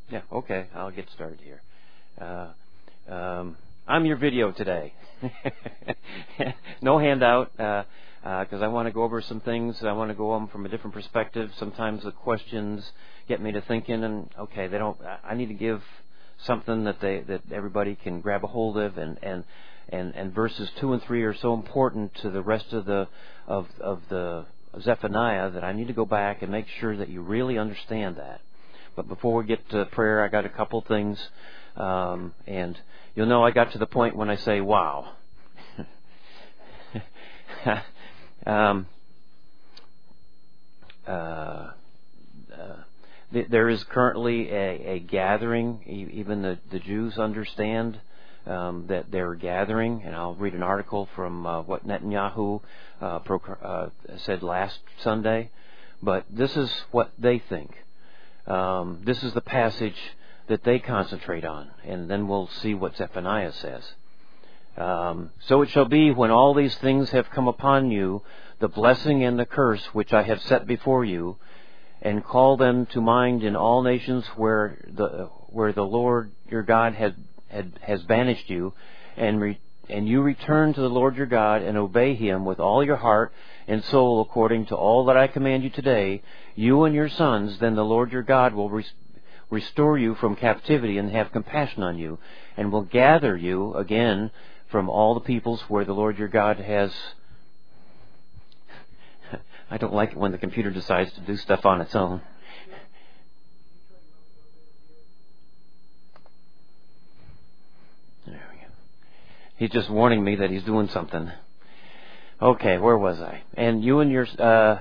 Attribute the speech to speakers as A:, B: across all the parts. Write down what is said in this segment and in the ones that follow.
A: Yeah, okay, I'll get started here. I'm your video today. No handout, because I want to go over some things. I want to go over them from a different perspective. Sometimes the questions get me to thinking, and okay, I need to give something that everybody can grab a hold of, and verses 2 and 3 are so important to the rest of the Zephaniah that I need to go back and make sure that you really understand that. But before we get to prayer, I got a couple things, and you'll know I got to the point when I say, wow. There is currently a gathering. Even the Jews understand that they're gathering, and I'll read an article from what Netanyahu said last Sunday. But this is what they think. This is the passage that they concentrate on, and then we'll see what Zephaniah says. So it shall be when all these things have come upon you, the blessing and the curse which I have set before you, and call them to mind in all nations where the Lord your God has banished you, and you return to the Lord your God and obey Him with all your heart and soul according to all that I command you today, you and your sons, then the Lord your God will restore you from captivity and have compassion on you, and will gather you again from all the peoples where the Lord your God has... I don't like it when the computer decides to do stuff on its own. There we go. He's just warning me that he's doing something. Okay, where was I? And you and your...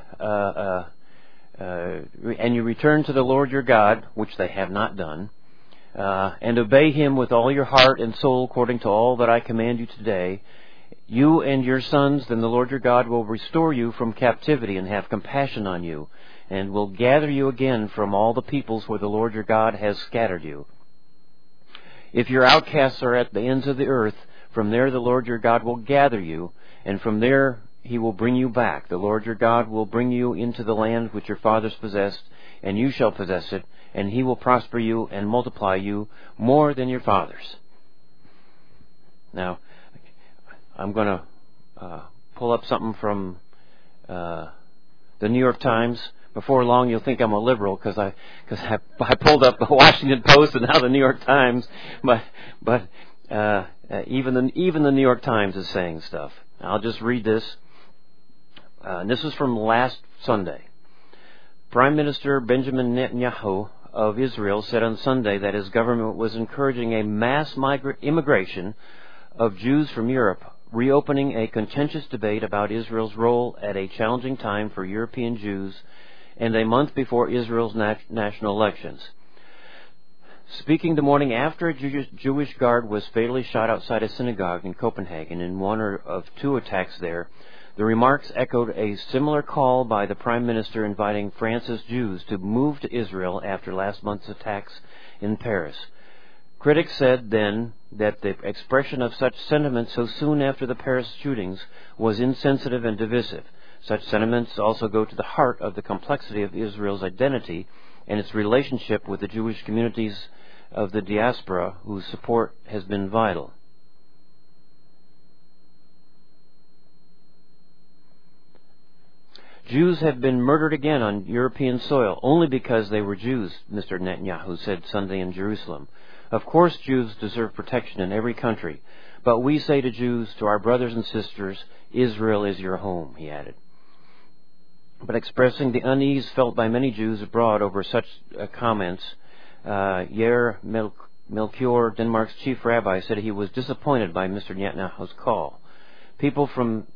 A: and you return to the Lord your God, which they have not done, and obey Him with all your heart and soul according to all that I command you today, you and your sons, then the Lord your God will restore you from captivity and have compassion on you, and will gather you again from all the peoples where the Lord your God has scattered you. If your outcasts are at the ends of the earth, from there the Lord your God will gather you, and from there He will bring you back. The Lord your God will bring you into the land which your fathers possessed, and you shall possess it, and He will prosper you and multiply you more than your fathers. Now, I'm going to pull up something from the New York Times. Before long, you'll think I'm a liberal because I pulled up the Washington Post and now the New York Times. But even the New York Times is saying stuff. I'll just read this. And this is from last Sunday. Prime Minister Benjamin Netanyahu of Israel said on Sunday that his government was encouraging a mass immigration of Jews from Europe, reopening a contentious debate about Israel's role at a challenging time for European Jews and a month before Israel's national elections. Speaking the morning after a Jewish guard was fatally shot outside a synagogue in Copenhagen in one of two attacks there, the remarks echoed a similar call by the Prime Minister inviting France's Jews to move to Israel after last month's attacks in Paris. Critics said then that the expression of such sentiments so soon after the Paris shootings was insensitive and divisive. Such sentiments also go to the heart of the complexity of Israel's identity and its relationship with the Jewish communities of the diaspora whose support has been vital. Jews have been murdered again on European soil only because they were Jews, Mr. Netanyahu said Sunday in Jerusalem. Of course, Jews deserve protection in every country, but we say to Jews, to our brothers and sisters, Israel is your home, he added. But expressing the unease felt by many Jews abroad over such comments, Yair Melchior, Denmark's chief rabbi, said he was disappointed by Mr. Netanyahu's call. People from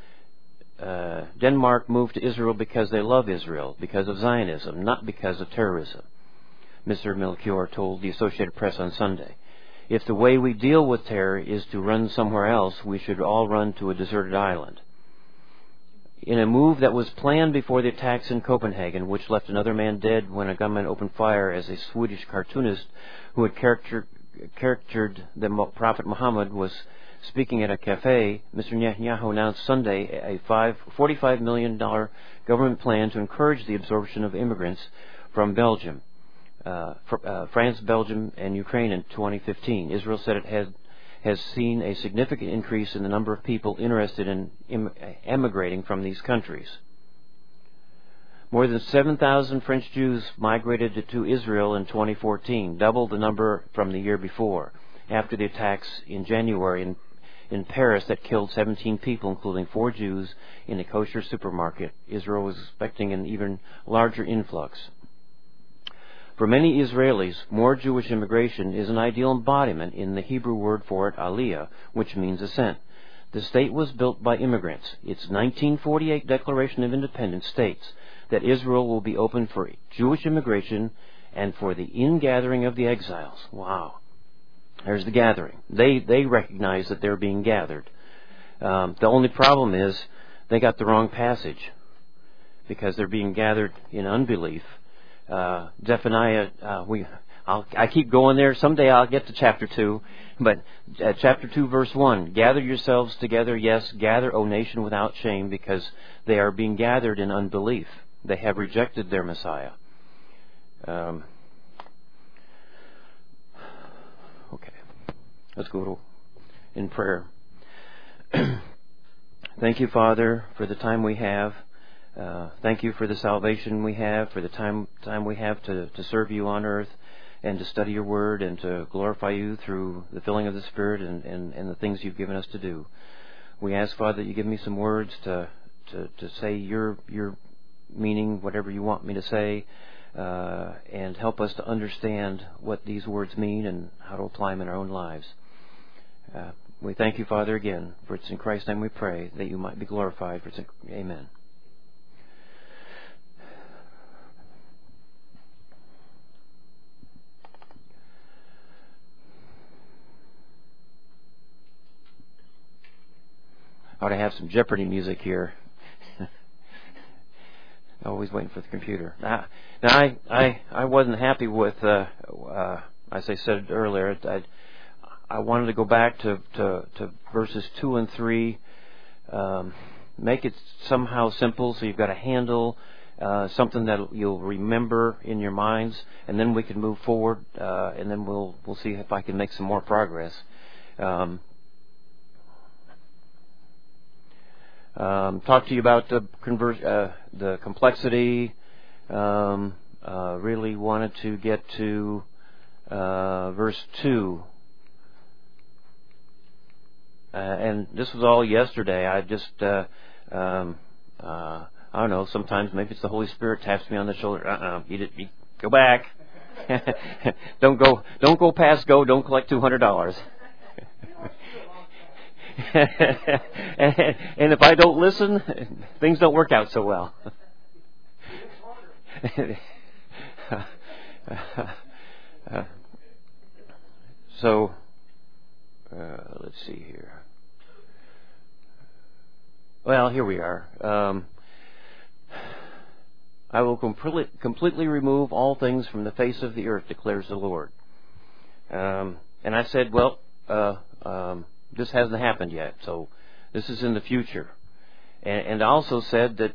A: Denmark moved to Israel because they love Israel, because of Zionism, not because of terrorism, Mr. Melchior told the Associated Press on Sunday. If the way we deal with terror is to run somewhere else, we should all run to a deserted island. In a move that was planned before the attacks in Copenhagen, which left another man dead when a gunman opened fire as a Swedish cartoonist who had caricatured the Prophet Muhammad was speaking at a cafe, Mr. Netanyahu announced Sunday a $45 million government plan to encourage the absorption of immigrants from Belgium. France, Belgium, and Ukraine in 2015. Israel said it has seen a significant increase in the number of people interested in emigrating from these countries. More than 7,000 French Jews migrated to Israel in 2014, double the number from the year before, after the attacks in January in Paris that killed 17 people, including 4 Jews, in a kosher supermarket. Israel was expecting an even larger influx. For many Israelis, more Jewish immigration is an ideal embodiment in the Hebrew word for it, aliyah, which means ascent. The state was built by immigrants. Its 1948 Declaration of Independence states that Israel will be open for Jewish immigration and for the ingathering of the exiles. Wow. There's the gathering. They recognize that they're being gathered. The only problem is they got the wrong passage because they're being gathered in unbelief. Zephaniah, I keep going there. Someday I'll get to chapter 2. But chapter 2, verse 1, gather yourselves together, yes, gather, O nation, without shame, because they are being gathered in unbelief. They have rejected their Messiah. Okay. Let's go in prayer. Thank you, Father, for the time we have. Thank you for the salvation we have, for the time we have to serve you on earth and to study your word and to glorify you through the filling of the Spirit and the things you've given us to do. We ask, Father, that you give me some words to say your meaning, whatever you want me to say, and help us to understand what these words mean and how to apply them in our own lives. We thank you, Father, again, for it's in Christ's name we pray that you might be glorified. Amen. I ought to have some Jeopardy music here. Always waiting for the computer. Now I wasn't happy with, as I said earlier, I wanted to go back to verses 2 and 3, make it somehow simple so you've got a handle, something that you'll remember in your minds, and then we can move forward, and then we'll see if I can make some more progress. Talk to you about the complexity. Really wanted to get to verse 2. And this was all yesterday. I just, I don't know, sometimes maybe it's the Holy Spirit taps me on the shoulder. You go back. Don't go past go. Don't collect $200. And if I don't listen, things don't work out so well. Let's see here. Well, here we are. I will completely remove all things from the face of the earth, declares the Lord. And I said, well, this hasn't happened yet, so this is in the future. And I also said that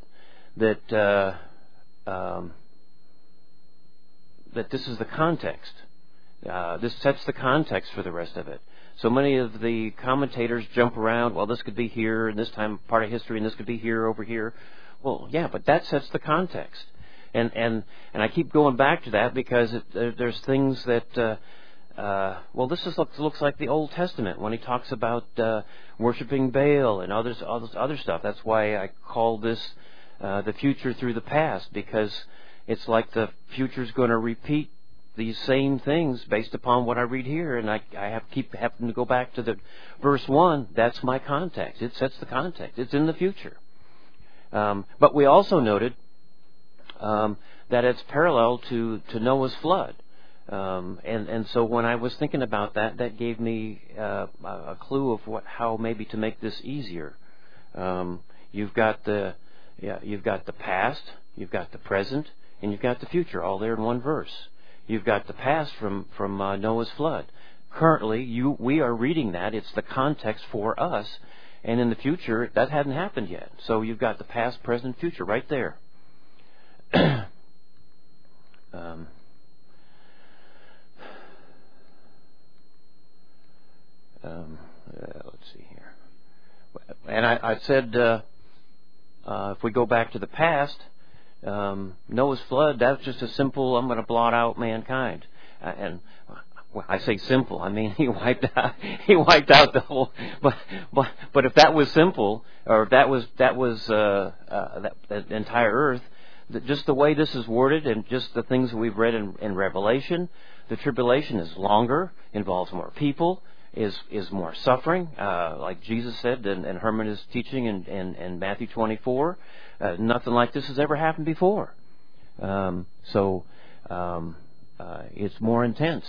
A: this is the context. This sets the context for the rest of it. So many of the commentators jump around. Well, this could be here, and this time part of history, and this could be here, over here. Well, yeah, but that sets the context. And I keep going back to that because there's things that. This looks like the Old Testament when he talks about worshiping Baal and all this other stuff. That's why I call this the future through the past, because it's like the future's going to repeat these same things based upon what I read here, and I keep having to go back to the verse 1. That's my context. It sets the context. It's in the future. But we also noted that it's parallel to Noah's flood. And so when I was thinking about that gave me a clue of how maybe to make this easier. You've got the past, you've got the present, and you've got the future, all there in one verse. You've got the past from Noah's flood. Currently, we are reading that. It's the context for us, and in the future, that hadn't happened yet. So you've got the past, present, future right there. let's see here. And I said, if we go back to the past, Noah's flood, that was just a simple, I'm going to blot out mankind. And I say simple, I mean he wiped out the whole. But if that was simple, or if that was that entire earth, just the way this is worded, and just the things that we've read in Revelation, the tribulation is longer, involves more people, is more suffering, like Jesus said, and Herman is teaching in Matthew 24. Nothing like this has ever happened before. So it's more intense.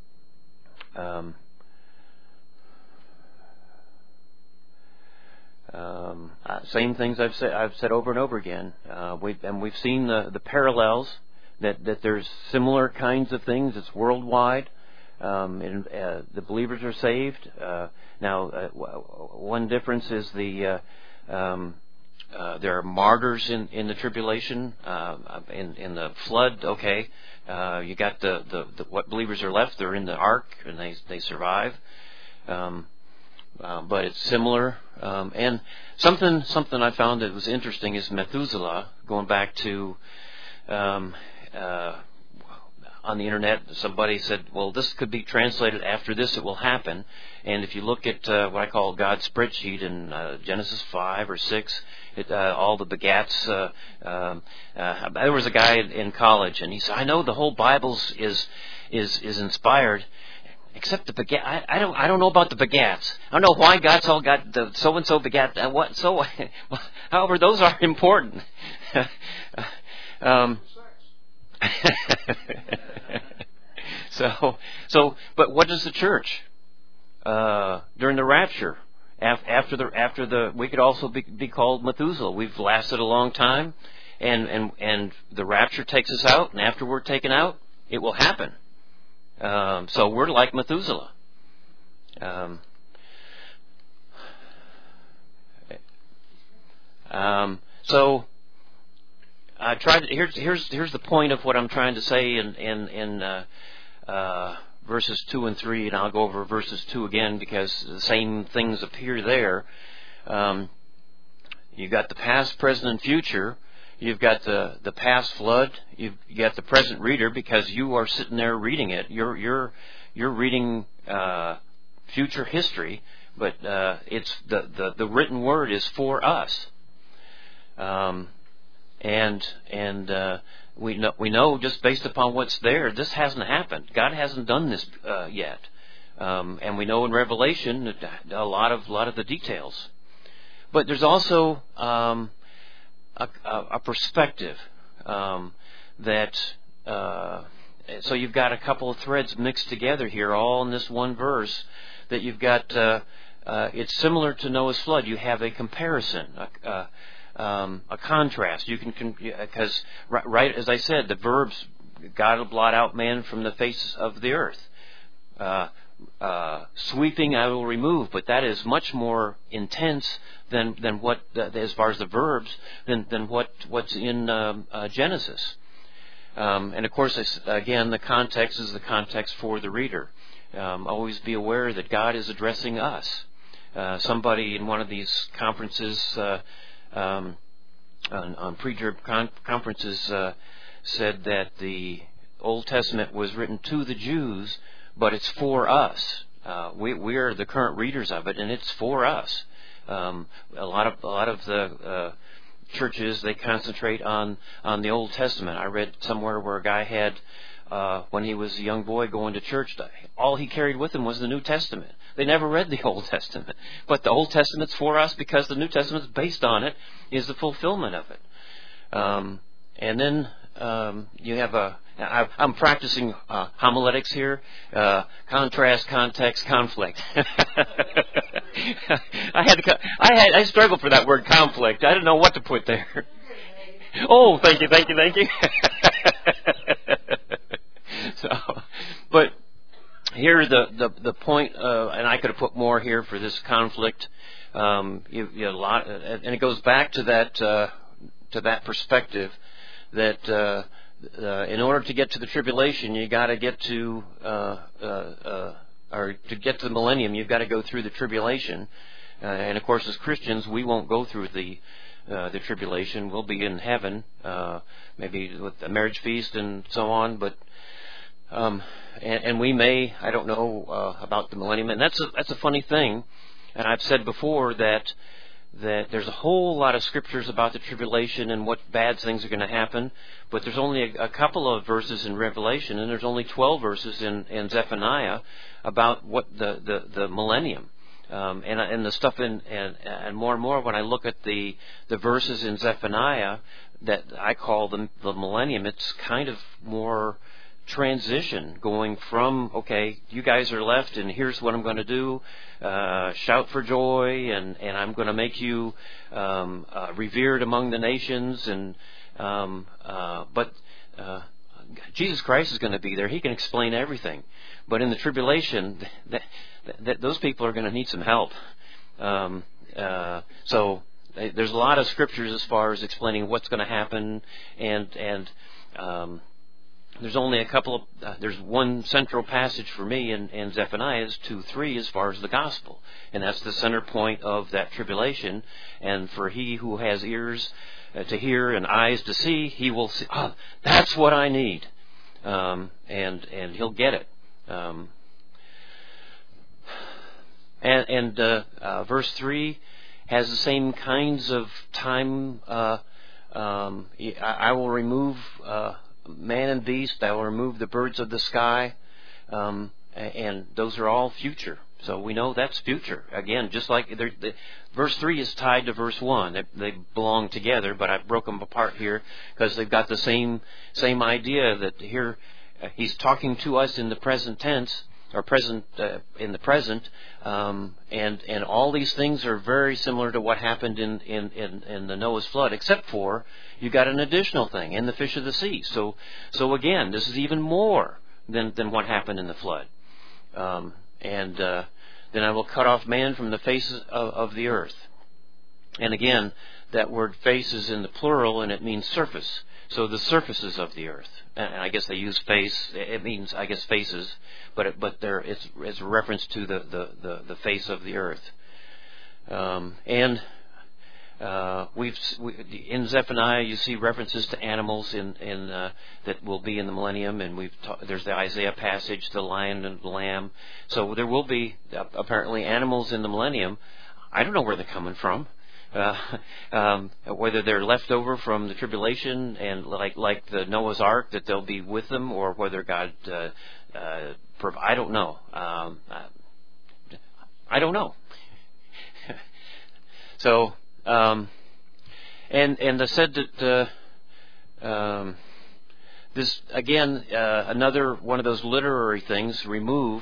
A: Same things I've said over and over again. We've seen the parallels that there's similar kinds of things. It's worldwide. And the believers are saved. Now, one difference is there are martyrs in the tribulation. In the flood, okay, you got the what believers are left. They're in the ark and they survive. But it's similar. And something I found that was interesting is Methuselah, going back to on the internet, somebody said, well, this could be translated after this, it will happen. And if you look at what I call God's spreadsheet in Genesis 5 or 6, all the begats, there was a guy in college, and he said, I know the whole Bible is inspired, except the begat. I don't know about the begats. I don't know why God's all got the so and so begat. What so? However, those are important. But what does the church during the rapture? After the we could also be called Methuselah. We've lasted a long time, and the rapture takes us out, and after we're taken out, it will happen. So we're like Methuselah. So I tried. Here's the point of what I'm trying to say in verses 2 and 3, and I'll go over verses 2 again because the same things appear there. You've got the past, present, and future. You've got the past flood. You've got the present reader because you are sitting there reading it. You're reading future history, but it's the written word is for us. And we know just based upon what's there, this hasn't happened. God hasn't done this yet. And we know in Revelation a lot of the details. But there's also a perspective that so you've got a couple of threads mixed together here, all in this one verse. That you've got it's similar to Noah's flood. You have a comparison, a contrast. You can because right as I said, the verbs God will blot out man from the face of the earth. Sweeping I will remove, but that is much more intense than what as far as the verbs than what's in Genesis. And of course, again, the context is the context for the reader. Always be aware that God is addressing us. Somebody in one of these conferences on pre-trib conferences said that the Old Testament was written to the Jews, but it's for us. We are the current readers of it, and it's for us. A lot of the churches, they concentrate on the Old Testament. I read somewhere where a guy had when he was a young boy going to church, all he carried with him was the New Testament. They never read the Old Testament, but the Old Testament's for us because the New Testament's based on it, is the fulfillment of it. And then you have I'm practicing homiletics here. Contrast, context, conflict. I struggled for that word conflict. I didn't know what to put there. Oh, thank you. But here the point, and I could have put more here for this conflict. You a lot, and it goes back to that perspective that. In order to get to the tribulation, you got to get to or to get to the millennium, you've got to go through the tribulation. And of course, as Christians, we won't go through the tribulation. We'll be in heaven, maybe with the marriage feast and so on. But and we may, I don't know about the millennium. And that's a funny thing. And I've said before that there's a whole lot of scriptures about the tribulation and what bad things are going to happen, but there's only a couple of verses in Revelation, and there's only 12 verses in Zephaniah about what the millennium. And the stuff and more when I look at the verses in Zephaniah that I call the millennium, it's kind of more transition, going from, okay, you guys are left and here's what I'm going to do, shout for joy, and I'm going to make you revered among the nations, and but Jesus Christ is going to be there. He can explain everything, but in the tribulation, those people are going to need some help. So there's a lot of scriptures as far as explaining what's going to happen, and there's only a couple of, there's one central passage for me in Zephaniah, is 2:3, as far as the gospel. And that's the center point of that tribulation. And for he who has ears to hear and eyes to see, he will see, that's what I need. And he'll get it. Verse 3 has the same kinds of time. I will remove man and beast, I will remove the birds of the sky, and those are all future. So we know that's future. Again, just like verse 3 is tied to verse 1. They belong together, but I broke them apart here because they've got the same idea, that here he's talking to us in the present tense, or present in the present, and all these things are very similar to what happened in the Noah's flood, except for you got an additional thing in the fish of the sea. So again, this is even more than what happened in the flood. Then I will cut off man from the face of the earth. And again, that word face is in the plural, and it means surface. So the surfaces of the earth, and I guess they use face. It means, I guess, faces, but it's a reference to the face of the earth. In Zephaniah, you see references to animals that will be in the millennium, and there's the Isaiah passage, the lion and the lamb. So there will be apparently animals in the millennium. I don't know where they're coming from. Whether they're left over from the tribulation and like the Noah's Ark, that they'll be with them, or whether God I don't know. I don't know. So and I said that this again, another one of those literary things. Remove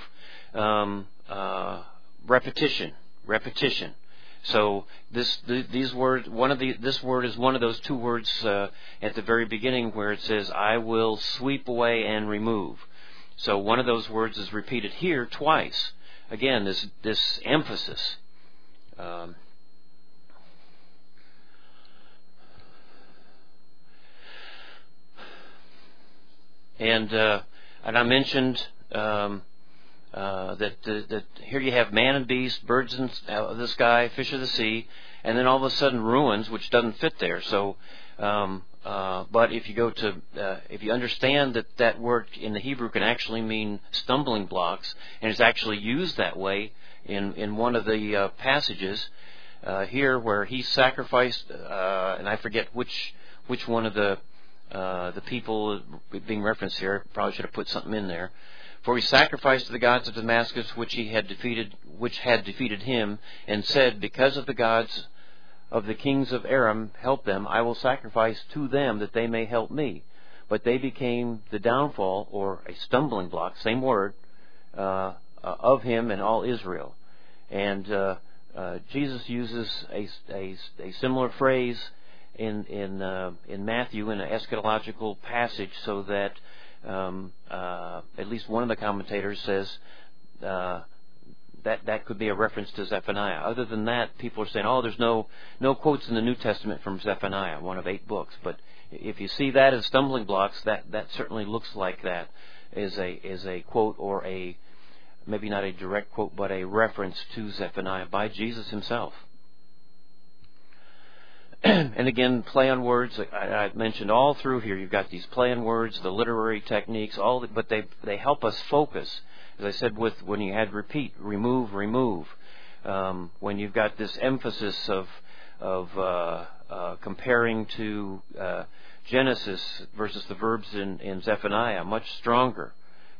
A: repetition. So this word is one of those two words at the very beginning where it says, "I will sweep away and remove." So one of those words is repeated here twice. Again, this emphasis. And I mentioned that here you have man and beast, birds of the sky, fish of the sea, and then all of a sudden ruins, which doesn't fit there. So, but if you go to, if you understand that word in the Hebrew can actually mean stumbling blocks, and it's actually used that way in one of the passages here where he sacrificed, and I forget which one of the people being referenced here. Probably should have put something in there. For he sacrificed to the gods of Damascus, which had defeated him, and said, "Because of the gods of the kings of Aram help them, I will sacrifice to them that they may help me." But they became the downfall, or a stumbling block, same word, of him and all Israel. And Jesus uses a similar phrase in Matthew in an eschatological passage, so that at least one of the commentators says that could be a reference to Zephaniah. Other than that, people are saying, there's no quotes in the New Testament from Zephaniah, one of 8 books. But if you see that as stumbling blocks, that certainly looks like that is a quote or a maybe not a direct quote, but a reference to Zephaniah by Jesus himself. And again, play on words. I mentioned all through here. You've got these play on words, the literary techniques, but they help us focus. As I said, when you had repeat, remove. When you've got this emphasis of comparing to Genesis versus the verbs in Zephaniah, much stronger.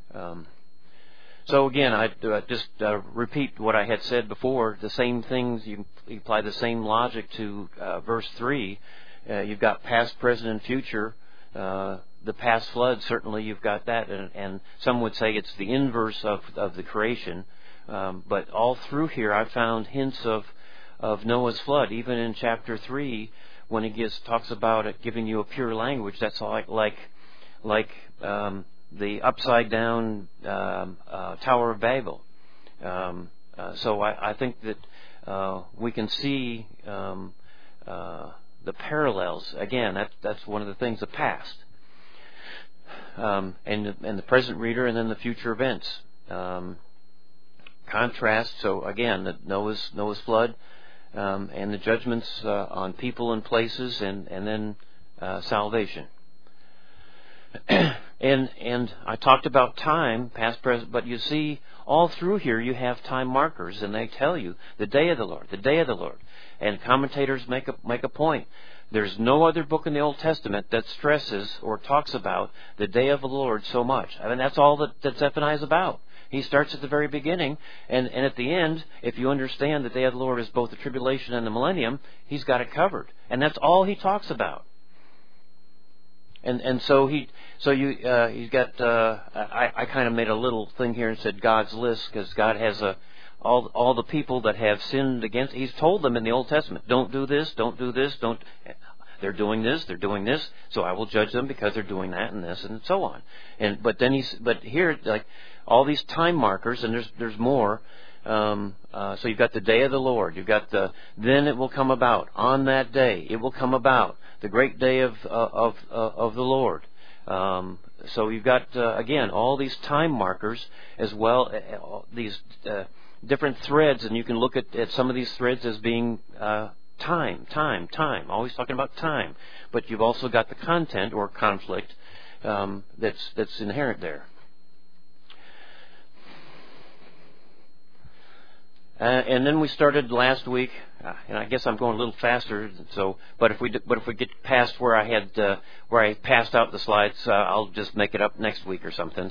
A: So again, I just repeat what I had said before. The same things, you apply the same logic to verse 3. You've got past, present, and future. The past flood, certainly you've got that. And some would say it's the inverse of the creation. But all through here I've found hints of Noah's flood. Even in chapter 3, when he talks about it giving you a pure language, that's like the upside down Tower of Babel. So I think that we can see the parallels. Again, that's one of the things, the past, and the present reader, and then the future events. Contrast. So again, Noah's flood, and the judgments on people and places, and then salvation. And I talked about time, past, present, but you see, all through here you have time markers, and they tell you the day of the Lord, the day of the Lord. And commentators make a point. There's no other book in the Old Testament that stresses or talks about the day of the Lord so much. I mean, that's all that Zephaniah is about. He starts at the very beginning, and at the end, if you understand the day of the Lord is both the tribulation and the millennium, he's got it covered. And that's all he talks about. And so he's got. I kind of made a little thing here and said God's list, because God has all the people that have sinned against. He's told them in the Old Testament, don't do this, don't do this, don't. They're doing this, so I will judge them because they're doing that and this and so on. But here, like all these time markers, and there's more. So you've got the day of the Lord. You've got then it will come about on that day. It will come about the great day of the Lord. So you've got again all these time markers as well. These different threads, and you can look at some of these threads as being time. Always talking about time. But you've also got the content or conflict that's inherent there. And then we started last week, and I guess I'm going a little faster. So, but if we get past where I passed out the slides, I'll just make it up next week or something.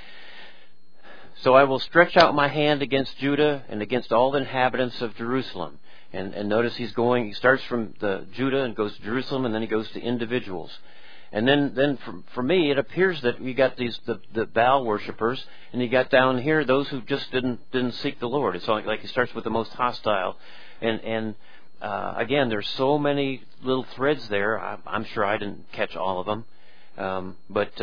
A: So I will stretch out my hand against Judah and against all the inhabitants of Jerusalem. And notice he starts from the Judah and goes to Jerusalem, and then he goes to individuals. And then for me, it appears that we got the Baal worshippers, and you got down here those who just didn't seek the Lord. It's like he starts with the most hostile, and again, there's so many little threads there. I'm sure I didn't catch all of them, but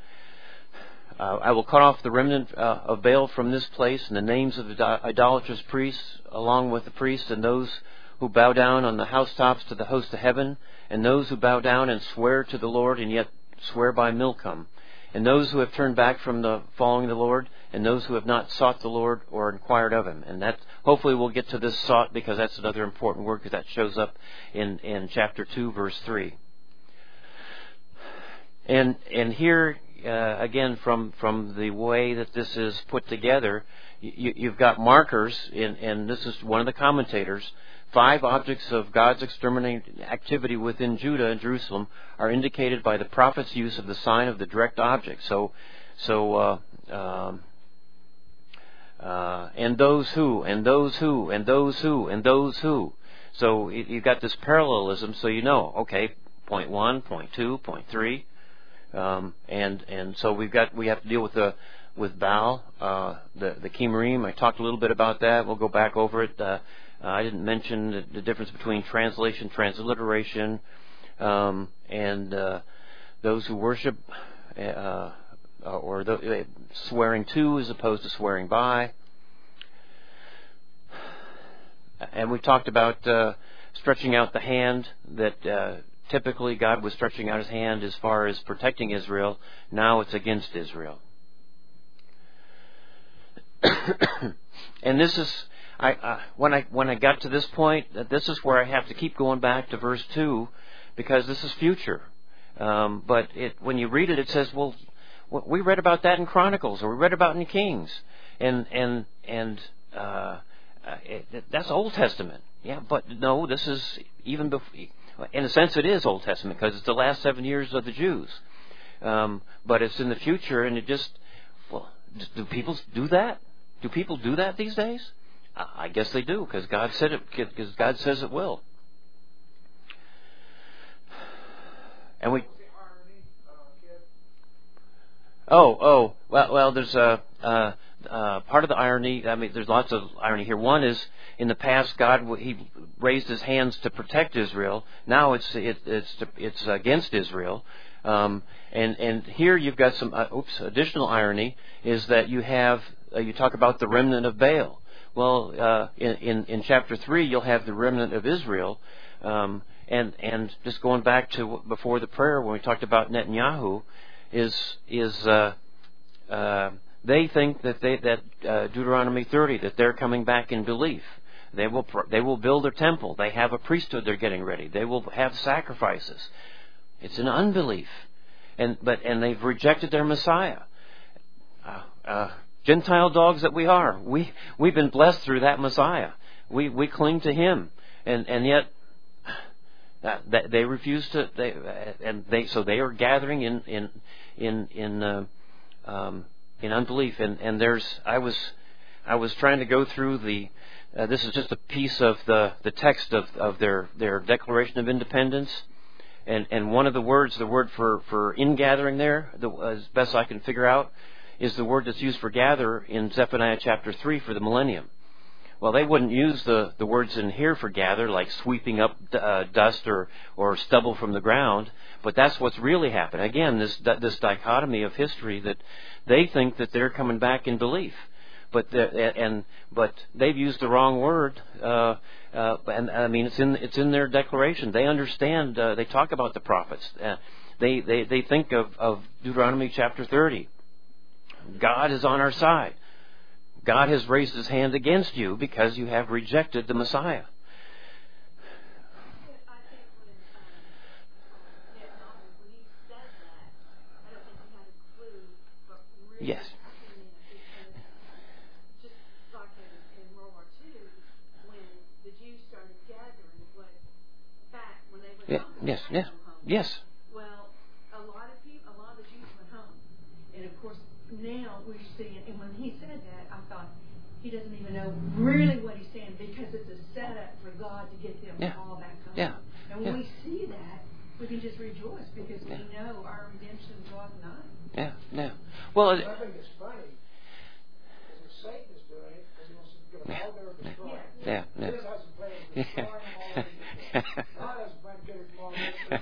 A: I will cut off the remnant of Baal from this place, and the names of the idolatrous priests, along with the priests and those who bow down on the housetops to the host of heaven, and those who bow down and swear to the Lord and yet swear by Milcom, and those who have turned back from the following the Lord, and those who have not sought the Lord or inquired of Him. And that hopefully we'll get to this sought, because that's another important word, because that shows up in chapter 2, verse 3. And here again, from the way that this is put together, you've got markers, and this is one of the commentators. 5 objects of God's exterminating activity within Judah and Jerusalem are indicated by the prophet's use of the sign of the direct object. And those who, and those who, and those who, and those who. So you've got this parallelism, so you know, okay, point 1, point 2, point 3. And so we have to deal with Baal, the Chimerim. I talked a little bit about that. We'll go back over it. I didn't mention the difference between translation, transliteration, and those who worship, or swearing to as opposed to swearing by. And we talked about stretching out the hand, that typically God was stretching out His hand as far as protecting Israel. Now it's against Israel. And this is, when I got to this point, this is where I have to keep going back to verse 2, because this is future. But when you read it, it says, well, we read about that in Chronicles, or we read about it in Kings, and that's Old Testament. Yeah, but no, this is even before. In a sense, it is Old Testament because it's the last 7 years of the Jews. But it's in the future, and it just, well, do people do that? Do people do that these days? I guess they do, because God said it. Because God says it will. And we. Well, there's a part of the irony. I mean, there's lots of irony here. One is, in the past, He raised His hands to protect Israel. Now it's against Israel. And here you've got some additional irony, is that you have you talk about the remnant of Baal. Well, in chapter 3 you'll have the remnant of Israel, and just going back to before the prayer when we talked about Netanyahu, they think that Deuteronomy 30, that they're coming back in belief. They will build their temple. They have a priesthood they're getting ready. They will have sacrifices. It's an unbelief, and they've rejected their Messiah. Gentile dogs that we are, we've been blessed through that Messiah. We cling to Him, and yet they refuse to. So they are gathering in unbelief. And I was trying to go through the. This is just a piece of the text of their Declaration of Independence. And one of the words, the word for ingathering there, as best I can figure out, is the word that's used for gather in Zephaniah chapter 3 for the millennium. Well, they wouldn't use the words in here for gather, like sweeping up dust or stubble from the ground, but that's what's really happened. Again, this dichotomy of history, that they think that they're coming back in belief, but they've used the wrong word. And I mean, it's in their declaration. They understand. They talk about the prophets. They think of Deuteronomy chapter 30. God is on our side. God has raised His hand against you because you have rejected the Messiah. Yes. Yes.
B: Well, a lot of the Jews went home, and of course now we're seeing. And when he said that, I thought he doesn't even know really what he's saying, because it's a setup for God to get them all back home.
A: Yeah.
B: And when we see that, we can just rejoice, because we know our redemption draws nigh.
A: Yeah. Well,
C: I think it's funny because Satan is doing it because he wants to get all their destroy.
A: Yeah.
C: He has some plans to destroy them all. God has a plan to get them all.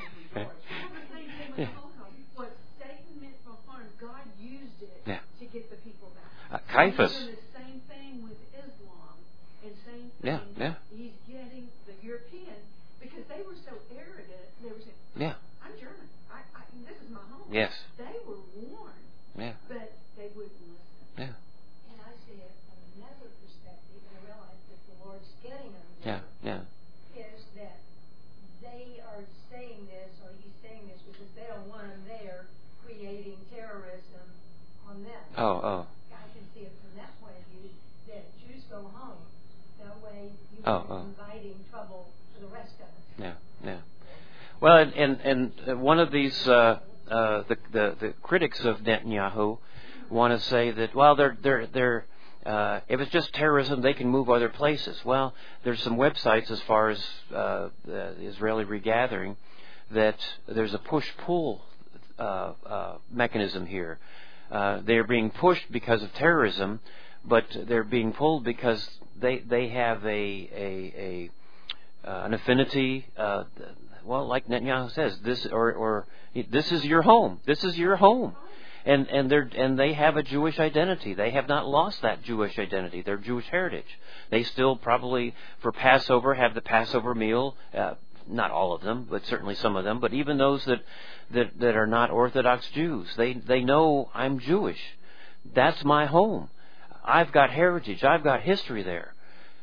B: What Satan meant for harm, God used it to get the people back.
A: Caiaphas.
B: He's doing the same thing with Islam, and same thing. He's getting the European, because they were so arrogant. They were saying, I'm German. This is my home.
A: Yes.
B: They were warned, but they wouldn't listen.
A: Yeah.
D: And I see it from another perspective, and I realize that the Lord's getting them there, is that they are saying this, or He's saying this, because they don't want them there creating terrorism on them.
A: Oh.
D: I can see it from that point of view, that Jews go home. That way you are inviting trouble for the rest of us.
A: Yeah. Well, and one of these the critics of Netanyahu want to say that, well, they're if it's just terrorism, they can move other places. Well, there's some websites as far as the Israeli regathering that there's a push-pull mechanism here. They're being pushed because of terrorism, but they're being pulled because they have an affinity. Well, like Netanyahu says, this is your home. This is your home, and they have a Jewish identity. They have not lost that Jewish identity, their Jewish heritage. They still probably for Passover have the Passover meal. Not all of them, but certainly some of them. But even those that are not Orthodox Jews, they know I'm Jewish. That's my home. I've got heritage. I've got history there.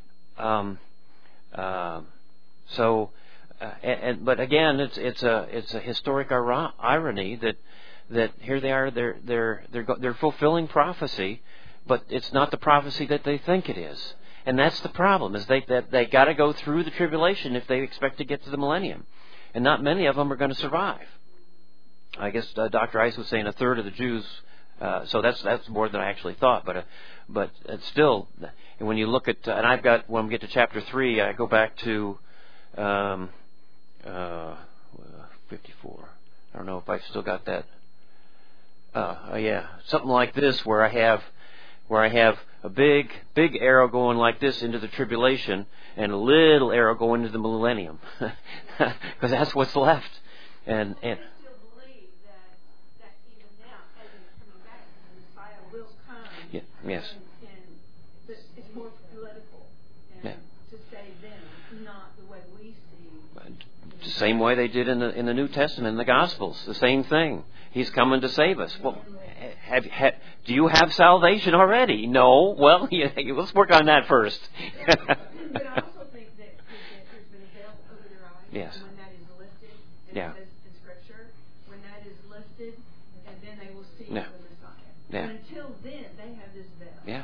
A: But again, it's a historic irony that here they are. They're fulfilling prophecy, but it's not the prophecy that they think it is. And that's the problem, is they got to go through the tribulation if they expect to get to the millennium. And not many of them are going to survive. I guess Dr. Ice was saying a third of the Jews, so that's more than I actually thought. But it's still, and when you look at, and I've got, when we get to chapter 3, I go back to 54. I don't know if I've still got that. Yeah, something like this, where I have a big arrow going like this into the tribulation, and a little arrow going into the millennium, because that's what's left. And
B: I still believe that even now, as he's coming back, the Messiah will come.
A: Yeah, yes.
B: And it's more political, and to save them, not the way we see.
A: The same way they did in the New Testament, in the Gospels, the same thing. He's coming to save us. Well, do you have salvation already? No. Well, let's work on that first.
B: But I also think that there's been a veil over their eyes.
A: Yes.
B: And when that is lifted, and it says in Scripture, when that is lifted, and then they will see the Messiah.
A: Yeah.
B: But until then, they have this veil.
A: Yeah.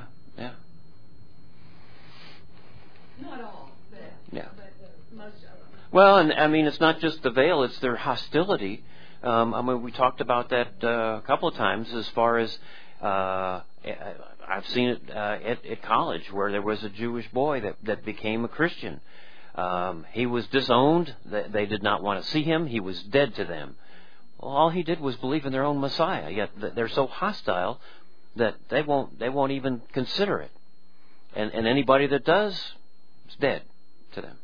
B: Not all, but most of them.
A: Well, and I mean, it's not just the veil; it's their hostility. We talked about that a couple of times. As far as I've seen it at college, where there was a Jewish boy that became a Christian. He was disowned. They did not want to see him. He was dead to them. Well, all he did was believe in their own Messiah. Yet they're so hostile that they won't even consider it. And anybody that does is dead to them.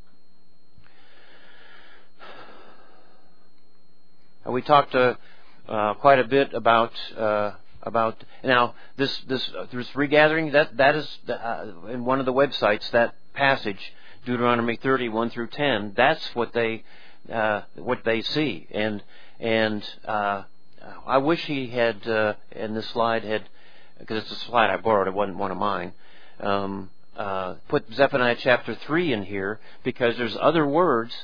A: We talked quite a bit about now this regathering. That is in one of the websites, that passage, Deuteronomy 30, 1-10. That's what they see, and I wish he had in this slide had, because it's a slide I borrowed, it wasn't one of mine. Put Zephaniah chapter 3 in here, because there's other words.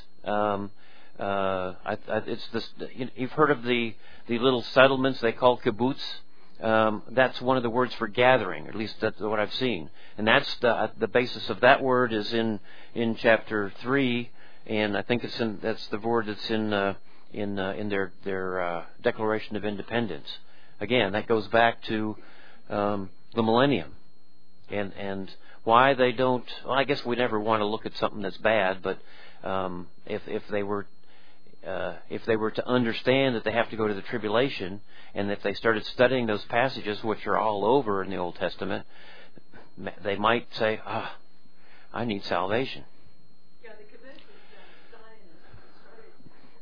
A: It's this. You've heard of the little settlements they call kibbutz. That's one of the words for gathering, or at least that's what I've seen. And that's the basis of that word is in chapter 3, and I think that's the word that's in their Declaration of Independence. Again, that goes back to the millennium, and why they don't. Well, I guess we never want to look at something that's bad, but if they were to understand that they have to go to the tribulation, and if they started studying those passages, which are all over in the Old Testament, they might say, I need salvation.
B: Yeah, the kibbutz was Zionists started,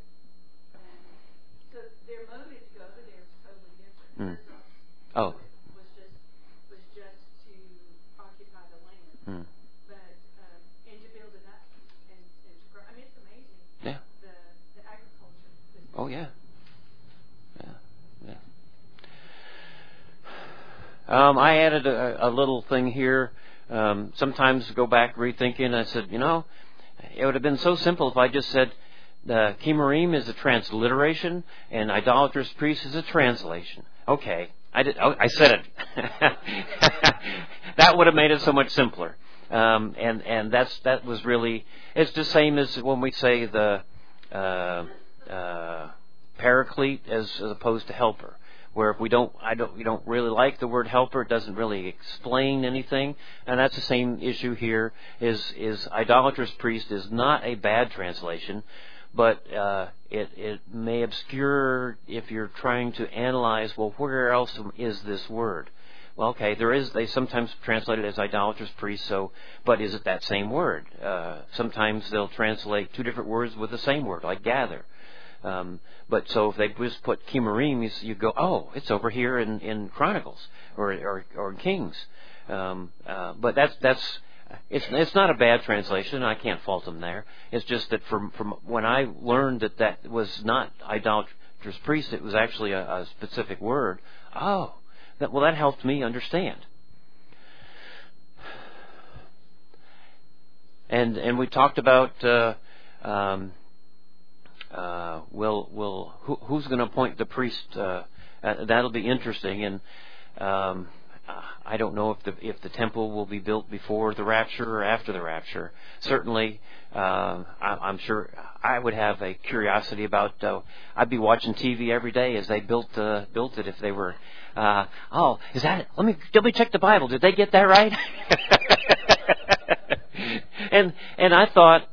B: so their motive to go over there is totally different.
A: Oh.
B: Was just to occupy the land. But and to build it up and to grow. I mean, it's amazing.
A: Yeah.
B: The agriculture.
A: Oh yeah. I added a little thing here. Sometimes go back rethinking. I said, it would have been so simple if I just said the Kimurim is a transliteration and idolatrous priest is a translation. Okay, I said it. That would have made it so much simpler. And that was really, it's the same as when we say the paraclete as opposed to helper. Where if we don't really like the word helper, it doesn't really explain anything, and that's the same issue here. Is idolatrous priest is not a bad translation, but it may obscure if you're trying to analyze. Well, where else is this word? Well, okay, they sometimes translate it as idolatrous priest. But is it that same word? Sometimes they'll translate two different words with the same word, like gather. But so if they just put Kimurim, you go, oh, it's over here in Chronicles or in Kings. But it's not a bad translation. I can't fault them there. It's just that from when I learned that was not idolatrous priest, it was actually a specific word. Oh, that helped me understand. And we talked about who's going to appoint the priest. That'll be interesting. And I don't know if the temple will be built before the rapture or after the rapture. Certainly, I'm sure I would have a curiosity about. I'd be watching TV every day as they built it. If they were, is that it? Let me check the Bible. Did they get that right? and I thought,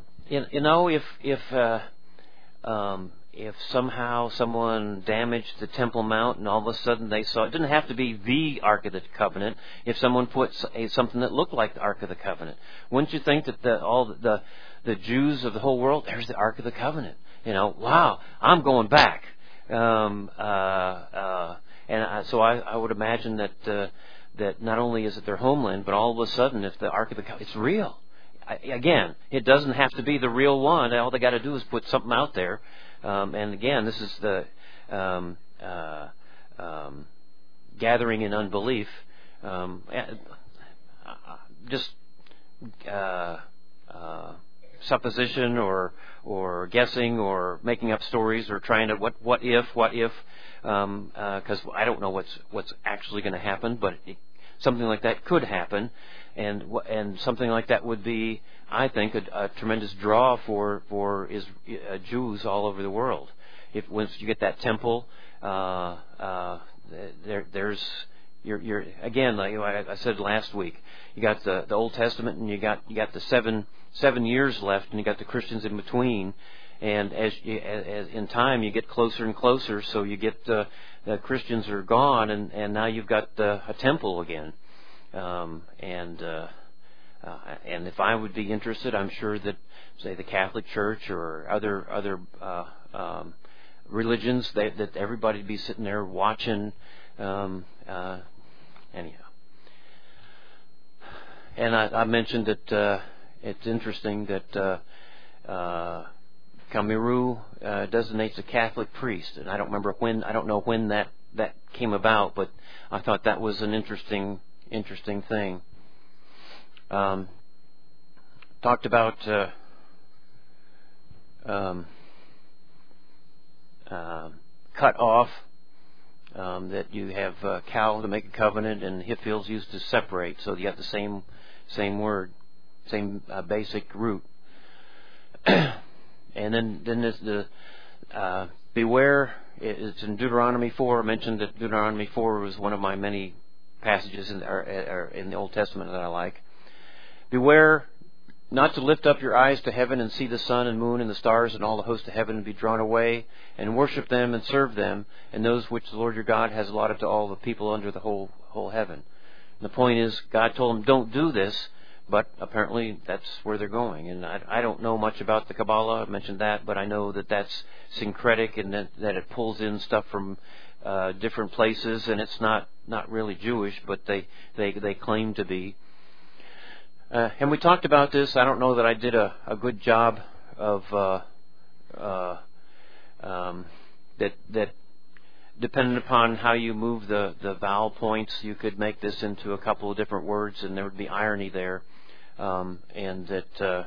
A: if somehow someone damaged the Temple Mount and all of a sudden they saw, it didn't have to be the Ark of the Covenant. If someone put something that looked like the Ark of the Covenant, wouldn't you think that all the Jews of the whole world, there's the Ark of the Covenant? Wow, I'm going back. So I would imagine that not only is it their homeland, but all of a sudden, if the Ark of the Covenant, it's real. Again, it doesn't have to be the real one. All they got to do is put something out there. And again, this is the gathering in unbelief. Just supposition or guessing or making up stories or trying to what if because I don't know what's actually going to happen, but something like that could happen. And something like that would be, I think, a tremendous draw for Jews all over the world. If once you get that temple, there's you're again, like I said last week, you got the Old Testament and you got the seven years left, and you got the Christians in between. And as in time you get closer and closer, so you get the Christians are gone, and now you've got a temple again. And if I would be interested, I'm sure that, say, the Catholic Church or other religions, that everybody would be sitting there watching. Anyhow, and I mentioned that it's interesting that Kamiru designates a Catholic priest, and I don't know when that came about, but I thought that was an interesting thing. Talked about cut off, that you have cow to make a covenant, and Hiphil's used to separate, so you have the same word, same basic root. And then there's the beware. It's in Deuteronomy 4. I mentioned that Deuteronomy 4 was one of my many passages in the Old Testament that I like. Beware not to lift up your eyes to heaven and see the sun and moon and the stars and all the host of heaven and be drawn away and worship them and serve them, and those which the Lord your God has allotted to all the people under the whole heaven. And the point is, God told them, don't do this, but apparently that's where they're going. And I don't know much about the Kabbalah. I mentioned that, but I know that that's syncretic and that it pulls in stuff from different places, and it's not really Jewish, but they claim to be. And we talked about this. I don't know that I did a good job of that. Depending upon how you move the vowel points, you could make this into a couple of different words, and there would be irony there. And that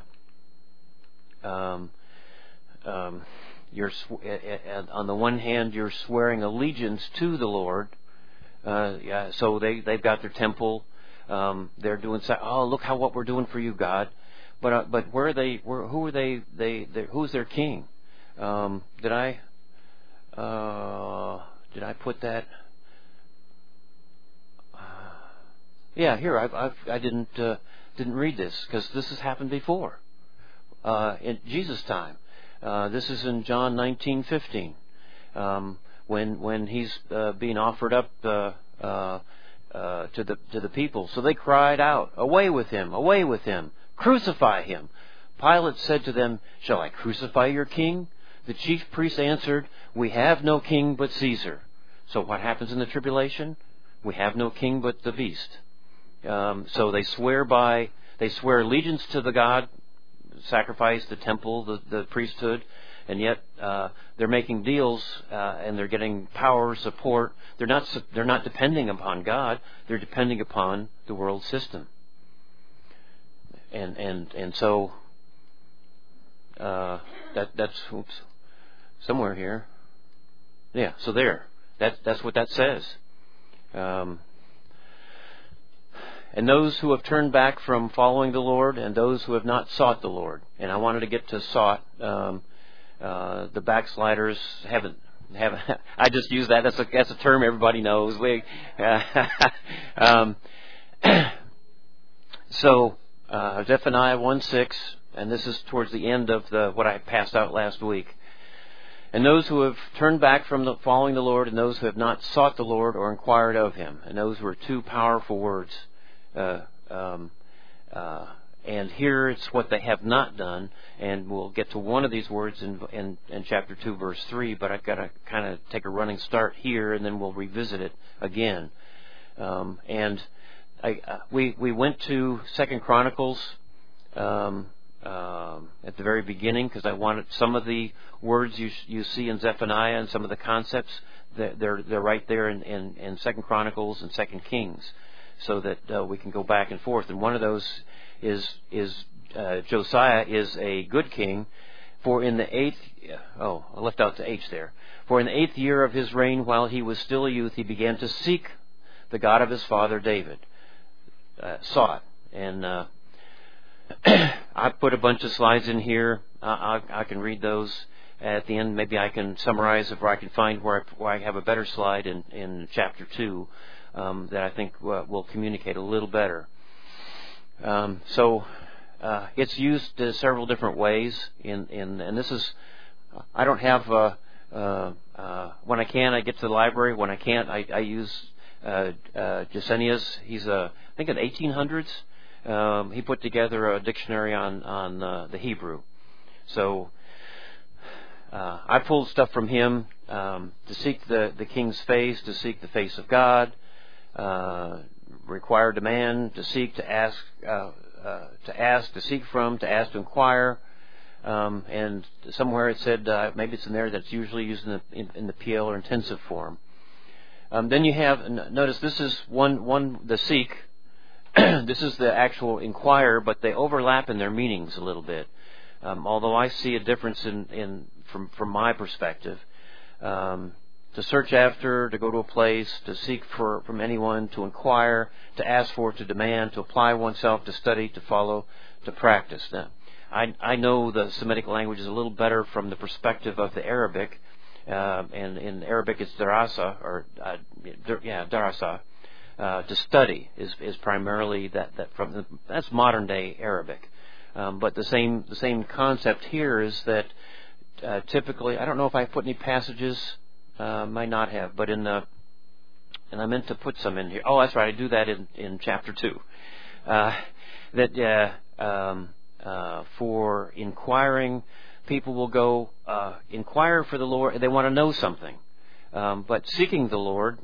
A: you're on the one hand you're swearing allegiance to the Lord. So they've got their temple. They're doing. Oh, look what we're doing for you, God. But where are they? Who are they? Who's their king? Did I put that? Yeah, here I didn't read this because this has happened before in Jesus' time. This is in John 19:15 when he's being offered up to the people. So they cried out, "Away with him! Away with him! Crucify him!" Pilate said to them, "Shall I crucify your king?" The chief priests answered, "We have no king but Caesar." So what happens in the tribulation? We have no king but the beast. So they swear allegiance to the God, sacrifice, the temple, the priesthood, and yet they're making deals and they're getting power, support. They're not depending upon God. They're depending upon the world system. And so that's somewhere here. Yeah, so there. That's what that says. And those who have turned back from following the Lord, and those who have not sought the Lord. And I wanted to get to sought. The backsliders haven't. I just use that. That's a term everybody knows. So Zephaniah 1:6, and this is towards the end of what I passed out last week. And those who have turned back from following the Lord, and those who have not sought the Lord or inquired of Him. And those were two powerful words. And here it's what they have not done, and we'll get to one of these words in chapter 2, verse 3, but I've got to kind of take a running start here, and then we'll revisit it again. We went to 2 Chronicles at the very beginning, because I wanted some of the words you see in Zephaniah and some of the concepts, they're right there in 2 Chronicles and 2 Kings, so that we can go back and forth. And one of those is Josiah is a good king, for in the 8th, I left out the H there. For in the 8th year of his reign, while he was still a youth, he began to seek the God of his father David. Sought. And I put a bunch of slides in here. I can read those at the end. Maybe I can summarize if I can find where I have a better slide in chapter 2 that I think will communicate a little better. So it's used several different ways and this is, I don't have when I can I get to the library. When I can't, I use Gesenius. He's I think in the 1800s he put together a dictionary on the Hebrew. So I pulled stuff from him to seek the king's face, to seek the face of God, require, demand, to seek, to ask, to seek from, to ask, to inquire. And somewhere it said, maybe it's in there, that's usually used in the PL or intensive form. Then you have, notice this is one the seek. This is the actual inquire, but they overlap in their meanings a little bit. Although I see a difference from my perspective. To search after, to go to a place, to seek from anyone, to inquire, to ask for, to demand, to apply oneself, to study, to follow, to practice. Now, I know the Semitic languages a little better from the perspective of the Arabic, and in Arabic it's darasa, or darasa. To study is primarily that's modern day Arabic, but the same concept here is that typically, I don't know if I put any passages. Might not have, but and I meant to put some in here. Oh, that's right, I do that in chapter 2. For inquiring, people will go inquire for the Lord. They want to know something, but seeking the Lord,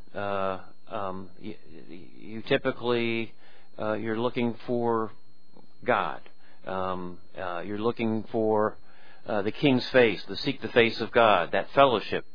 A: you typically you're looking for God. You're looking for the King's face, to seek the face of God, that fellowship.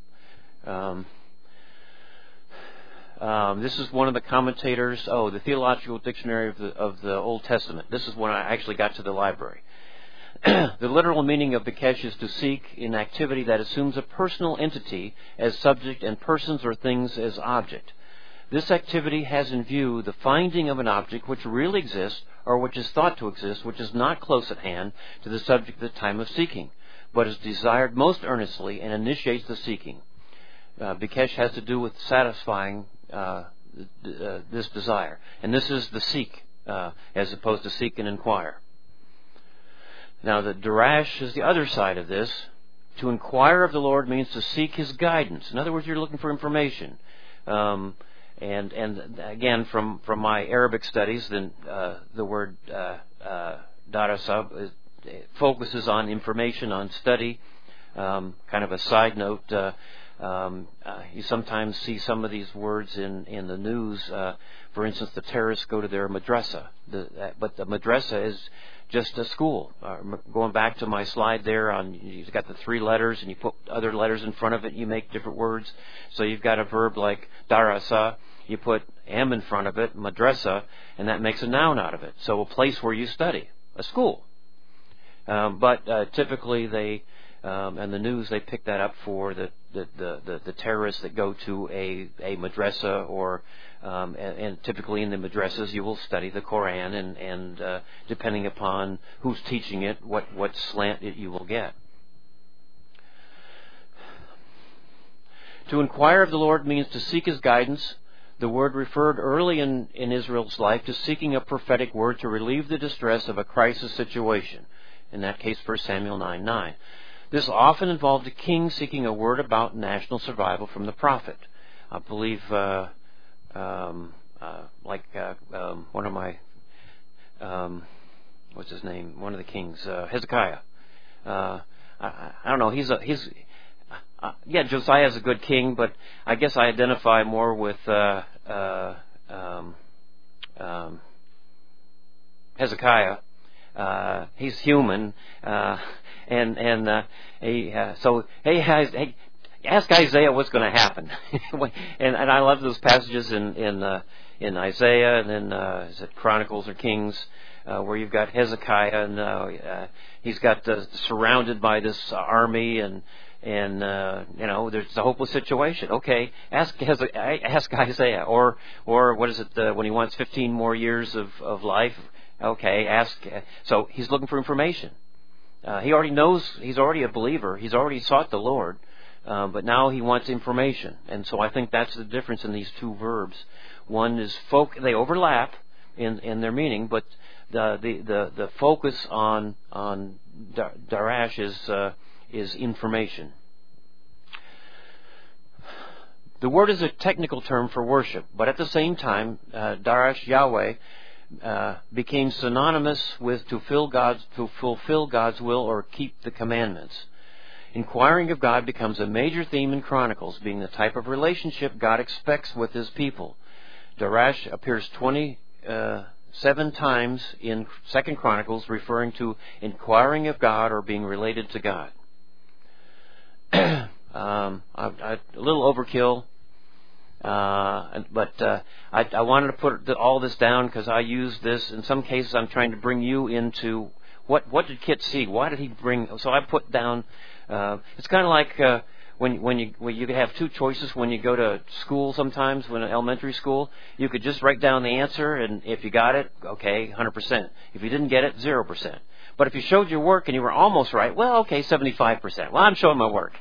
A: This is one of the commentators. The Theological Dictionary of the Old Testament. This is when I actually got to the library. The literal meaning of Bikesh is to seek in activity that assumes a personal entity as subject and persons or things as object. This activity has in view the finding of an object which really exists or which is thought to exist, which is not close at hand to the subject at the time of seeking, but is desired most earnestly and initiates the seeking. Bikesh has to do with satisfying this desire. And this is the seek, as opposed to seek and inquire. Now, the darash is the other side of this. To inquire of the Lord means to seek His guidance. In other words, you're looking for information. And again, from my Arabic studies, then the word darasa focuses on information, on study. Kind of a side note. You sometimes see some of these words in the news. For instance, the terrorists go to their madrasa, but the madrasa is just a school. Going back to my slide there, you've got the 3 letters, and you put other letters in front of it. You make different words. So you've got a verb like darasa. You put am in front of it, madrasa, and that makes a noun out of it. So a place where you study. a school. But typically they, and the news, they pick that up for the terrorists that go to a madrasa, or and typically in the madrasas you will study the Quran, and depending upon who's teaching it, what slant you will get. To inquire of the Lord means to seek His guidance. The word referred early in Israel's life to seeking a prophetic word to relieve the distress of a crisis situation. In that case, 1 Samuel 9:9. This often involved a king seeking a word about national survival from the prophet. I believe, one of my, what's his name? One of the kings, Hezekiah. I don't know. Josiah's a good king, but I guess I identify more with Hezekiah. He's human, so ask Isaiah what's going to happen. and I love those passages in Isaiah, and then is it Chronicles or Kings, where you've got Hezekiah, and he's got surrounded by this army, and there's a hopeless situation. Okay, ask Isaiah, or what is it when he wants 15 more years of life? Okay, ask. So he's looking for information. He already knows. He's already a believer. He's already sought the Lord, but now he wants information. And so I think that's the difference in these two verbs. One is they overlap in their meaning, but the focus on darash is information. The word is a technical term for worship, but at the same time, darash Yahweh became synonymous with to fulfill God's will or keep the commandments. Inquiring of God becomes a major theme in Chronicles, being the type of relationship God expects with His people. Darash appears 27 times in 2 Chronicles, referring to inquiring of God or being related to God. A little overkill. But I wanted to put all this down because I use this. In some cases, I'm trying to bring you into what did Kit see? Why did he bring? So I put down. It's kind of like when you have two choices when you go to school. Sometimes when in elementary school, you could just write down the answer, and if you got it, okay, 100%. If you didn't get it, 0%. But if you showed your work and you were almost right, well, okay, 75%. Well, I'm showing my work.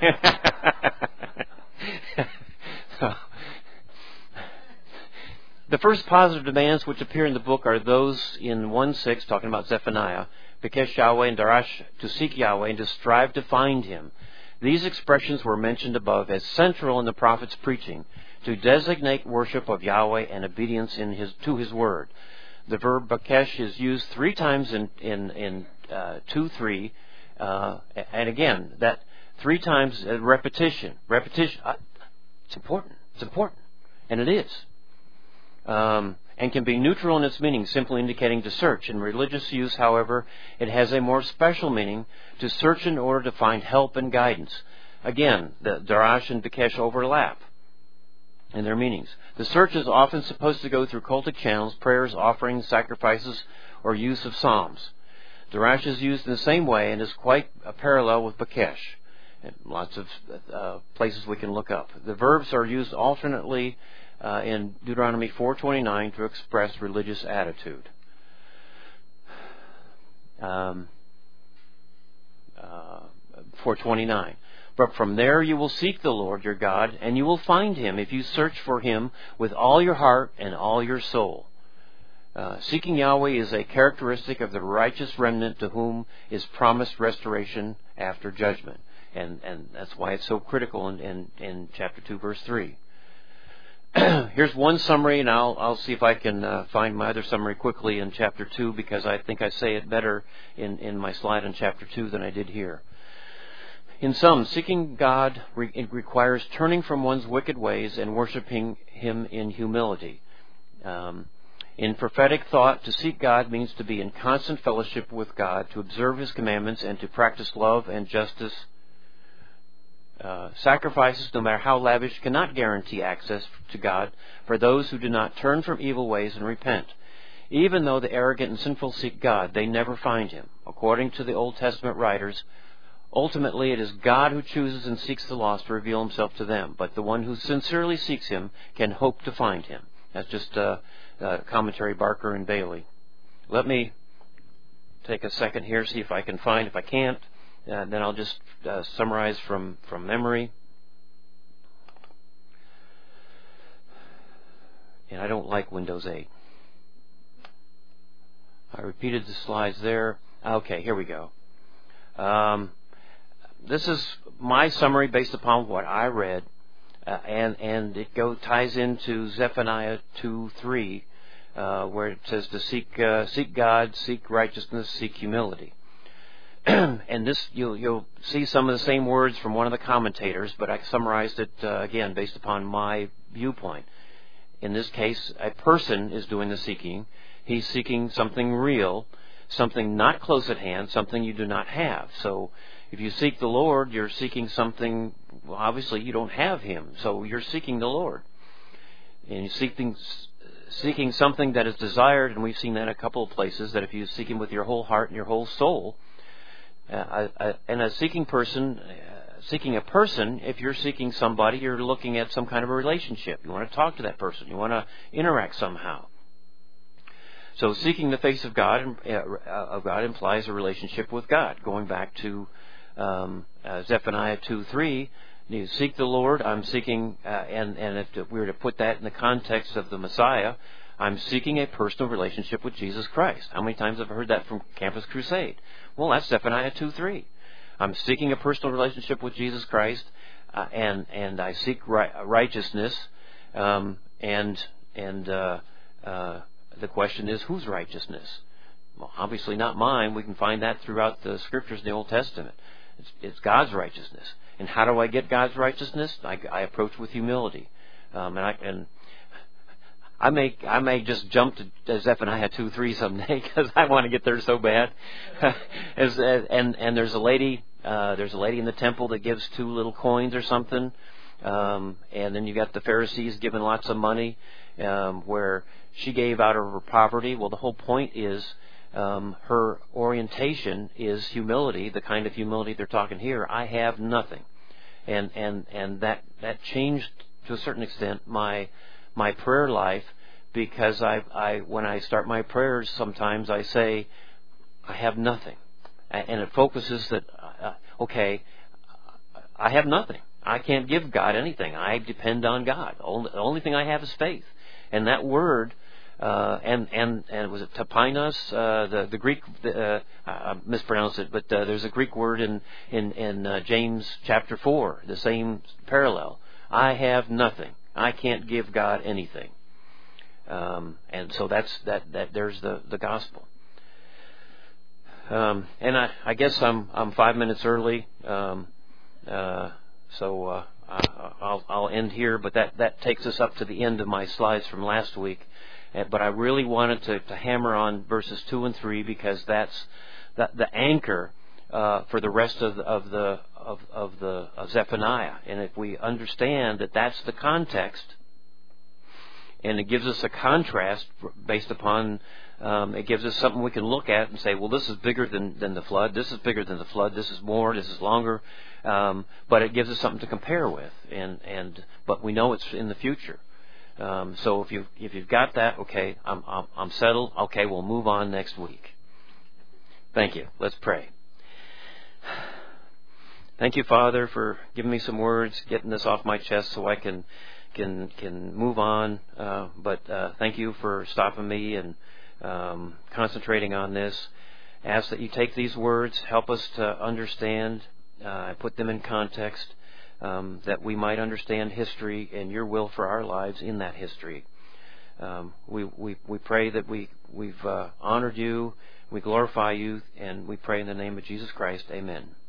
A: The first positive demands which appear in the book are those in 1:6, talking about Zephaniah, Bekesh Yahweh and Darash, to seek Yahweh and to strive to find Him. These expressions were mentioned above as central in the prophet's preaching to designate worship of Yahweh and obedience to His word. The verb Bekesh is used 3 times in 2:3, and again, that 3 times repetition. It's important. It's important. And it is. And can be neutral in its meaning, simply indicating to search. In religious use, however, it has a more special meaning, to search in order to find help and guidance. Again, the Darash and Bekesh overlap in their meanings. The search is often supposed to go through cultic channels, prayers, offerings, sacrifices, or use of psalms. Darash is used in the same way and is quite a parallel with Bekesh. Lots of places we can look up. The verbs are used alternately in Deuteronomy 4:29 to express religious attitude. 4:29. But from there you will seek the Lord your God, and you will find Him if you search for Him with all your heart and all your soul. Seeking Yahweh is a characteristic of the righteous remnant to whom is promised restoration after judgment. And that's why it's so critical in chapter 2, verse 3. Here's one summary, and I'll see if I can find my other summary quickly in chapter 2, because I think I say it better in my slide in chapter 2 than I did here. In sum, seeking God requires turning from one's wicked ways and worshiping Him in humility. In prophetic thought, to seek God means to be in constant fellowship with God, to observe His commandments, and to practice love and justice. Sacrifices, no matter how lavish, cannot guarantee access to God for those who do not turn from evil ways and repent. Even though the arrogant and sinful seek God, they never find Him. According to the Old Testament writers, ultimately it is God who chooses and seeks the lost to reveal Himself to them. But the one who sincerely seeks Him can hope to find Him. That's just commentary Barker and Bailey. Let me take a second here, see if I can find. If I can't, then I'll just summarize from memory. And I don't like Windows 8. I repeated the slides there. Okay, here we go. This is my summary based upon what I read, and it ties into Zephaniah 2:3, where it says to seek God, seek righteousness, seek humility. And this you'll see some of the same words from one of the commentators, but I summarized it again based upon my viewpoint. In this case, a person is doing the seeking. He's seeking something real, something not close at hand, something you do not have. So if you seek the Lord, you're seeking something, well, obviously you don't have Him, so you're seeking the Lord. And you're seeking something that is desired, and we've seen that in a couple of places, that if you seek Him with your whole heart and your whole soul, and a seeking a person, if you're seeking somebody, you're looking at some kind of a relationship. You want to talk to that person. You want to interact somehow. So seeking the face of God implies a relationship with God. Going back to Zephaniah 2:3, you seek the Lord. I'm seeking, and if we were to put that in the context of the Messiah, I'm seeking a personal relationship with Jesus Christ. How many times have I heard that from Campus Crusade? Well, that's Zephaniah 2:3. I'm seeking a personal relationship with Jesus Christ, and I seek righteousness, and the question is, whose righteousness? Well, obviously not mine. We can find that throughout the Scriptures in the Old Testament. It's God's righteousness. And how do I get God's righteousness? I approach with humility, and I may just jump to Zephaniah 2:3 someday because I want to get there so bad. And there's a lady in the temple that gives 2 little coins or something, and then you got the Pharisees giving lots of money, where she gave out of her poverty. Well, the whole point is her orientation is humility, the kind of humility they're talking here. I have nothing, and that changed to a certain extent my prayer life, because I when I start my prayers, sometimes I say I have nothing, and it focuses that okay, I have nothing. I can't give God anything. I depend on God. The only thing I have is faith. And that word, and was it tapainos? The Greek, I mispronounced it, but there's a Greek word in James chapter 4, the same parallel. I have nothing. I can't give God anything. And so there's the gospel. And I guess I'm 5 minutes early. So I'll end here, but that takes us up to the end of my slides from last week. But I really wanted to hammer on verses 2 and 3, because that's the anchor for the rest of Zephaniah. And if we understand that that's the context, and it gives us a contrast based upon, it gives us something we can look at and say, well, this is bigger than the flood. This is bigger than the flood. This is more. This is longer. But it gives us something to compare with, but we know it's in the future. So if you've got that, okay, I'm settled. Okay, we'll move on next week. Thank you. Let's pray. Thank you, Father, for giving me some words, getting this off my chest so I can move on. But thank you for stopping me and concentrating on this. Ask that you take these words, help us to understand, put them in context, that we might understand history and your will for our lives in that history. We pray that we've honored you, we glorify you, and we pray in the name of Jesus Christ. Amen.